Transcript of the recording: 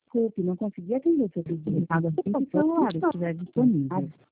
Desculpe, não consegui atender o seu pedido. Aguarde o celular estiver disponível.